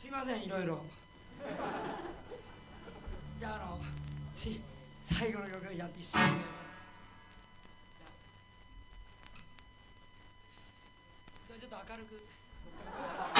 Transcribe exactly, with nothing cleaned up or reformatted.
すいませんいろいろ。じゃああの次最後の曲やって一緒にやります。それちょっと明るく。